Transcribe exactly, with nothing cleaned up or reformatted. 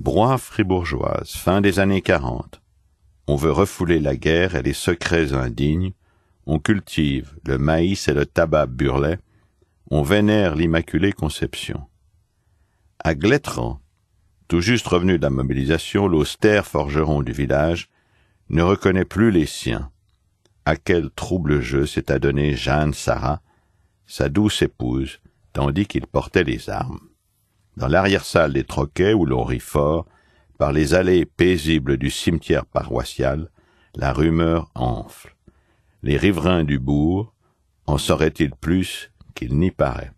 Broye fribourgeoise, fin des années quarante. On veut refouler la guerre et les secrets indignes, on cultive le maïs et le tabac burlais, on vénère l'Immaculée Conception. À Glétran, tout juste revenu de la mobilisation, l'austère forgeron du village ne reconnaît plus les siens. À quel trouble jeu s'est adonné Jeanne Sarah, sa douce épouse, tandis qu'il portait les armes. Dans l'arrière-salle des troquets, où l'on rit fort, par les allées paisibles du cimetière paroissial, la rumeur enfle. Les riverains du bourg en sauraient-ils plus qu'il n'y paraît.